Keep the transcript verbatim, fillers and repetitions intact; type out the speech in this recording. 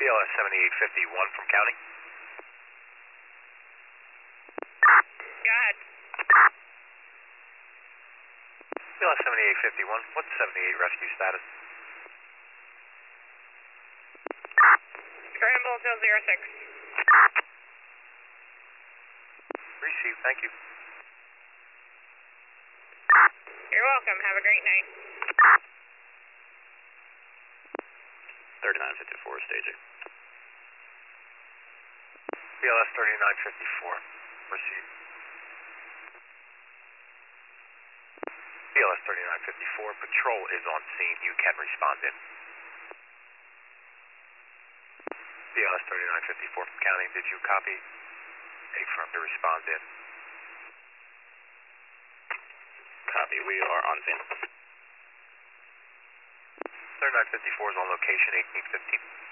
B L S seventy-eight fifty-one from county. Go ahead. B L S seventy-eight fifty-one, what's seventy-eight rescue status? Scramble till zero six. Received, thank you. You're welcome. Have a great night. thirty-nine fifty-four, staging. B L S thirty-nine fifty-four, received. B L S thirty-nine fifty-four, patrol is on scene, you can respond in. B L S thirty-nine fifty-four from county, did you copy? Affirm to respond in. Copy, we are on scene. thirty-nine fifty-four is on location, eighteen fifteen.